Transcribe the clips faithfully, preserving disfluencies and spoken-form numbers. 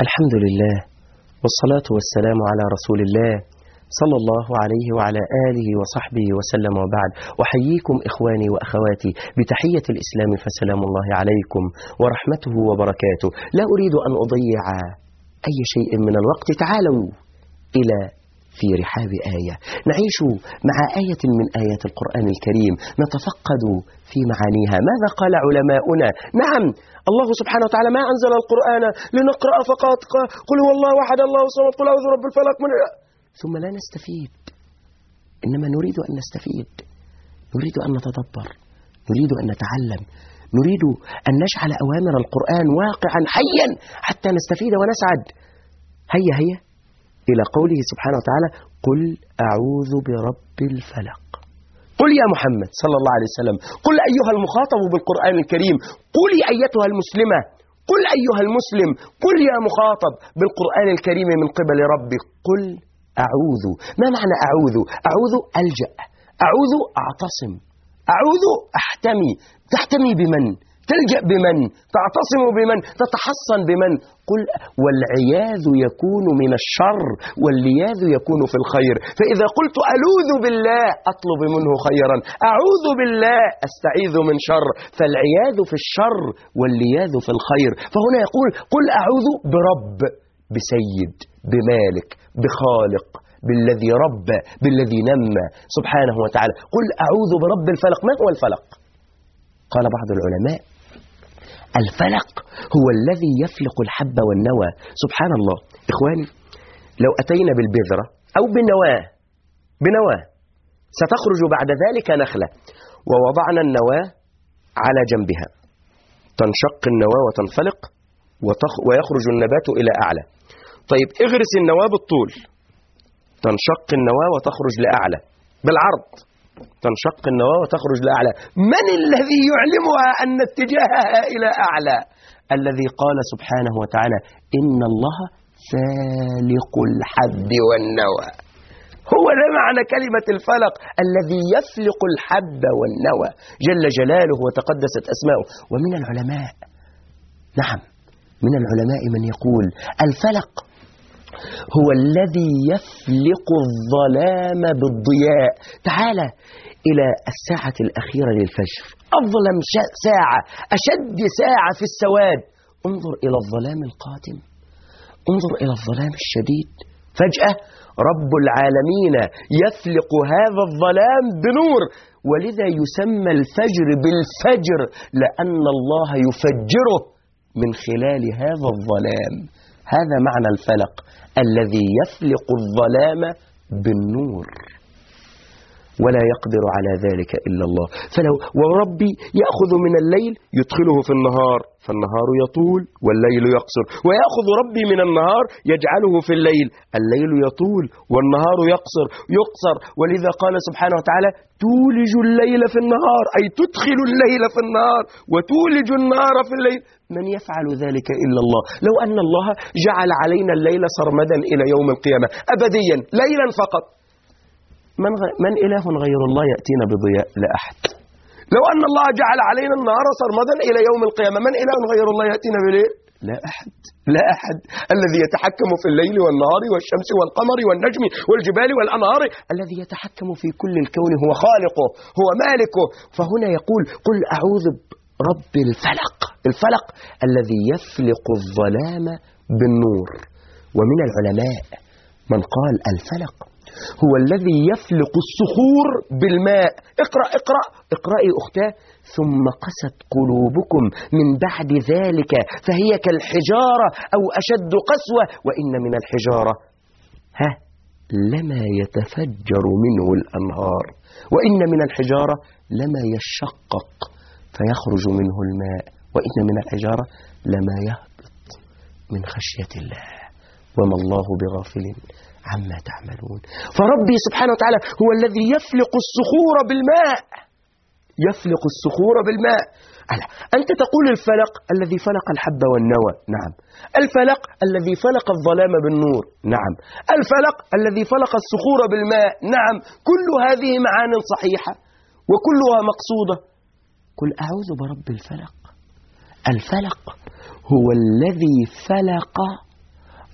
الحمد لله والصلاة والسلام على رسول الله صلى الله عليه وعلى آله وصحبه وسلم، وبعد. أحييكم إخواني وأخواتي بتحية الإسلام، فسلام الله عليكم ورحمته وبركاته. لا أريد أن أضيع أي شيء من الوقت. تعالوا إلى في رحاب آية، نعيش مع آية من آيات القرآن الكريم، نتفقد في معانيها. ماذا قال علماؤنا؟ نعم، الله سبحانه وتعالى ما أنزل القرآن لنقرأ فقط قل هو الله أحد الله الصمد قل أعوذ برب الفلق من ثم لا نستفيد. إنما نريد أن نستفيد، نريد أن نتدبر، نريد أن نتعلم، نريد أن نجعل أوامر القرآن واقعا حيا حتى نستفيد ونسعد. هيا هيا إلى قوله سبحانه وتعالى قل أعوذ برب الفلق. قل يا محمد صلى الله عليه وسلم، قل أيها المخاطب بالقرآن الكريم، قولي أيتها المسلمة، قل أيها المسلم، قل يا مخاطب بالقرآن الكريم من قبل ربك، قل أعوذ. ما معنى أعوذ؟ أعوذ ألجأ، أعوذ أعتصم، أعوذ أحتمي. تحتمي بمن؟ تلجأ بمن؟ تعتصم بمن؟ تتحصن بمن؟ قل. والعياذ يكون من الشر واللياذ يكون في الخير. فإذا قلت ألوذ بالله أطلب منه خيرا، أعوذ بالله أستعيذ من شر، فالعياذ في الشر واللياذ في الخير. فهنا يقول قل أعوذ برب، بسيد، بمالك، بخالق، بالذي رب، بالذي نمى سبحانه وتعالى. قل أعوذ برب الفلق. ما هو الفلق؟ قال بعض العلماء الفلق هو الذي يفلق الحب والنوى. سبحان الله إخواني، لو أتينا بالبذرة أو بالنواة، بنواة ستخرج بعد ذلك نخلة، ووضعنا النواة على جنبها، تنشق النواة وتنفلق ويخرج النبات إلى أعلى. طيب اغرس النواة بالطول، تنشق النواة وتخرج لأعلى، بالعرض تنشق النواة وتخرج لأعلى. من الذي يعلمها أن اتجاهها إلى أعلى؟ الذي قال سبحانه وتعالى إن الله فالق الحب والنوى. هو ده معنى كلمة الفلق، الذي يفلق الحب والنوى جل جلاله وتقدست أسماؤه. ومن العلماء، نعم من العلماء من يقول الفلق هو الذي يفلق الظلام بالضياء. تعال إلى الساعة الأخيرة للفجر، أظلم ساعة، أشد ساعة في السواد. انظر إلى الظلام القادم، انظر إلى الظلام الشديد. فجأة رب العالمين يفلق هذا الظلام بنور، ولذا يسمى الفجر بالفجر، لأن الله يفجره من خلال هذا الظلام. هذا معنى الفلق، الذي يفلق الظلام بالنور، ولا يقدر على ذلك إلا الله. فلو وربي يأخذ من الليل يدخله في النهار فالنهار يطول والليل يقصر، ويأخذ ربي من النهار يجعله في الليل، الليل يطول والنهار يقصر يقصر. ولذا قال سبحانه وتعالى تولج الليل في النهار، أي تدخل الليل في النهار وتولج النهار في الليل. من يفعل ذلك إلا الله. لو أن الله جعل علينا الليل سرمدا إلى يوم القيامة أبديا ليلا فقط، من, غ... من إله غير الله يأتينا بضياء؟ لا أحد. لو أن الله جعل علينا النهار سرمدا إلى يوم القيامة، من إله غير الله يأتينا بليل؟ لا أحد، لا أحد. الذي يتحكم في الليل والنهار والشمس والقمر والنجم والجبال والأنهار، الذي يتحكم في كل الكون هو خالقه، هو مالكه. فهنا يقول قل أعوذ برب الفلق، الفلق الذي يفلق الظلام بالنور. ومن العلماء من قال الفلق هو الذي يفلق الصخور بالماء. اقرأ اقرأ اقرأي أختاه. ثم قست قلوبكم من بعد ذلك فهي كالحجارة أو أشد قسوة وإن من الحجارة ها لما يتفجر منه الأنهار وإن من الحجارة لما يشقق فيخرج منه الماء وإن من الحجارة لما يهبط من خشية الله وما الله بغافل عما تعملون. فربي سبحانه وتعالى هو الذي يفلق الصخور بالماء، يفلق الصخور بالماء. أنت تقول الفلق الذي فلق الحب والنوى، نعم. الفلق الذي فلق الظلام بالنور، نعم. الفلق الذي فلق الصخور بالماء، نعم. كل هذه معان صحيحة وكلها مقصودة. قل أعوذ برب الفلق. الفلق هو الذي فلق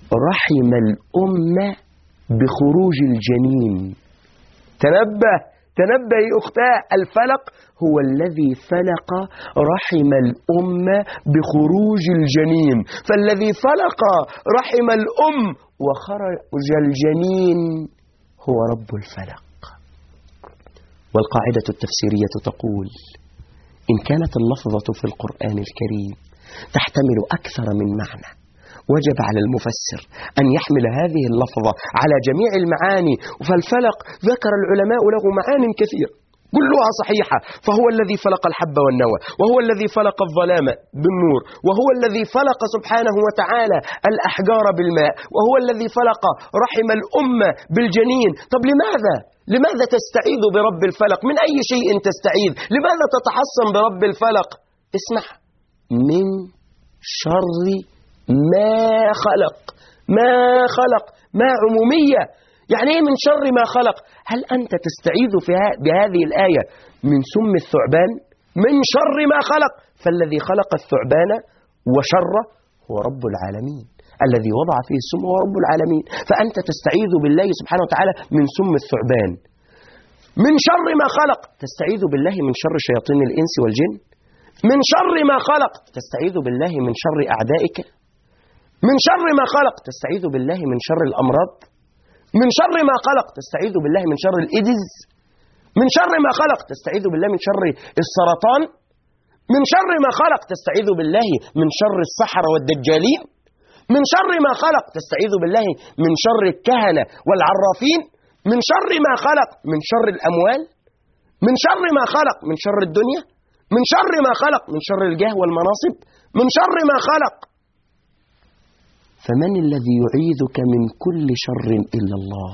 رحم الأمة بخروج الجنين. تنبه تنبه يا أختاه، الفلق هو الذي فلق رحم الأمة بخروج الجنين، فالذي فلق رحم الأم وخرج الجنين هو رب الفلق. والقاعدة التفسيرية تقول: إن كانت اللفظة في القرآن الكريم تحتمل أكثر من معنى، وجب على المفسر أن يحمل هذه اللفظة على جميع المعاني. فالفلق ذكر العلماء له معان كثيرة كلها صحيحة، فهو الذي فلق الحب والنوى، وهو الذي فلق الظلام بالنور، وهو الذي فلق سبحانه وتعالى الأحجار بالماء، وهو الذي فلق رحم الأمة بالجنين. طب لماذا؟ لماذا تستعيذ برب الفلق؟ من أي شيء تستعيذ؟ لماذا تتحصن برب الفلق؟ اسمع: من شر ما خلق. ما خلق ما عمومية، يعني ايه من شر ما خلق؟ هل أنت تستعيذ في بهذه الآية من سم الثعبان؟ من شر ما خلق، فالذي خلق الثعبان وشره هو رب العالمين، الذي وضع فيه السم هو رب العالمين، فأنت تستعيذ بالله سبحانه وتعالى من سم الثعبان. من شر ما خلق تستعيذ بالله من شر شياطين الإنس والجن. من شر ما خلق تستعيذ بالله من شر أعدائك. من شر ما خلق تستعيذ بالله من شر الأمراض. من شر ما خلق تستعيذ بالله من شر الإيدز. من شر ما خلق تستعيذ بالله من شر السرطان. من شر ما خلق تستعيذ بالله من شر السحرة والدجالين. من شر ما خلق تستعيذ بالله من شر الكهنة والعرافين. من شر ما خلق من شر الأموال. من شر ما خلق من شر الدنيا. من شر ما خلق من شر الجاه والمناصب. من شر ما خلق. فمن الذي يعيذك من كل شر إلا الله؟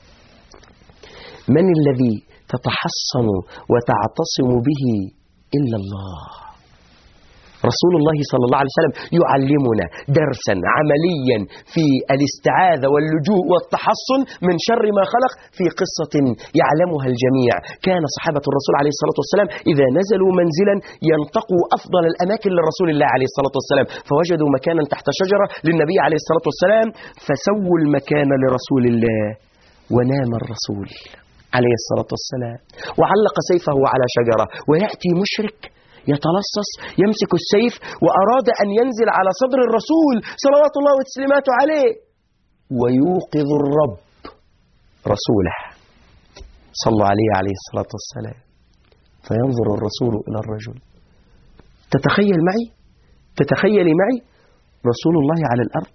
من الذي تتحصن وتعتصم به إلا الله؟ رسول الله صلى الله عليه وسلم يعلمنا درسا عمليا في الاستعاذة واللجوء والتحصن من شر ما خلق في قصة يعلمها الجميع. كان صحابة الرسول عليه الصلاة والسلام إذا نزلوا منزلا ينتقوا أفضل الأماكن للرسول الله عليه الصلاة والسلام، فوجدوا مكانا تحت شجرة للنبي عليه الصلاة والسلام، فسووا المكان لرسول الله، ونام الرسول عليه الصلاة والسلام وعلق سيفه على شجرة، ويأتي مشرك يتلصص يمسك السيف وأراد أن ينزل على صدر الرسول صلوات الله وتسليماته عليه، ويوقظ الرب رسوله صلى عليه عليه الصلاة والسلام، فينظر الرسول إلى الرجل. تتخيل معي تتخيلي معي رسول الله على الأرض،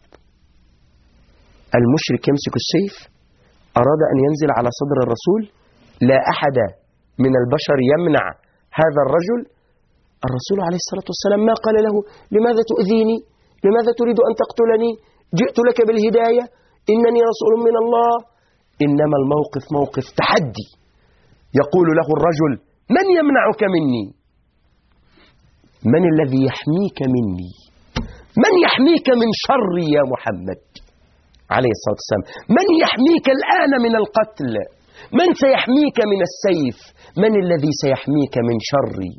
المشرك يمسك السيف، أراد أن ينزل على صدر الرسول، لا أحد من البشر يمنع هذا الرجل. الرسول عليه الصلاة والسلام ما قال له: لماذا تؤذيني؟ لماذا تريد أن تقتلني؟ جئت لك بالهداية، إنني رسول من الله. إنما الموقف موقف تحدي. يقول له الرجل: من يمنعك مني؟ من الذي يحميك مني؟ من يحميك من شري يا محمد عليه الصلاة والسلام؟ من يحميك الآن من القتل؟ من سيحميك من السيف؟ من الذي سيحميك من شري؟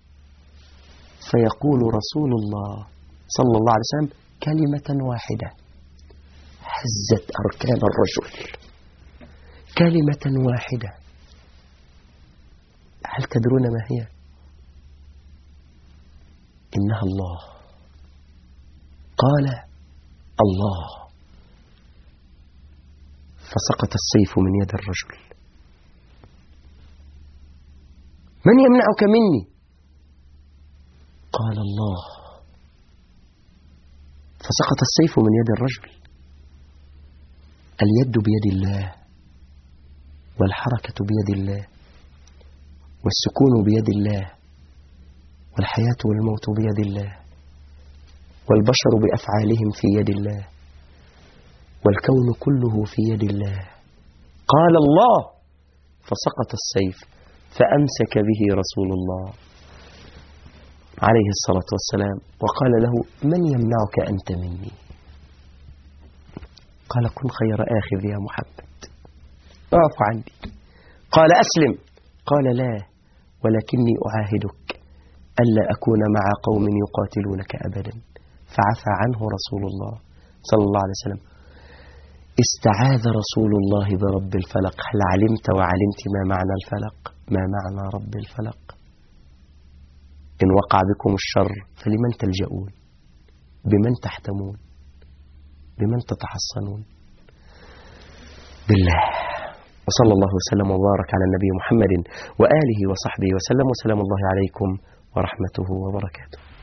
فيقول رسول الله صلى الله عليه وسلم كلمة واحدة هزت أركان الرجل، كلمة واحدة. هل تدرون ما هي؟ إنها الله. قال الله، فسقط السيف من يد الرجل. من يمنعك مني؟ قال الله، فسقط السيف من يد الرجل. اليد بيد الله، والحركة بيد الله، والسكون بيد الله، والحياة والموت بيد الله، والبشر بأفعالهم في يد الله، والكون كله في يد الله. قال الله، فسقط السيف، فأمسك به رسول الله عليه الصلاة والسلام وقال له: من يمنعك أنت مني؟ قال: كن خير آخذ يا محمد، اعف عني. قال: أسلم. قال: لا، ولكني أعاهدك ألا أكون مع قوم يقاتلونك أبدا. فعفى عنه رسول الله صلى الله عليه وسلم. استعاذ رسول الله برب الفلق. هل علمت وعلمت ما معنى الفلق؟ ما معنى رب الفلق؟ إن وقع بكم الشر فلمن تلجؤون؟ بمن تحتمون؟ بمن تتحصنون؟ بالله. وصلى الله وسلم وبارك على النبي محمد وآله وصحبه وسلم، وسلام الله عليكم ورحمته وبركاته.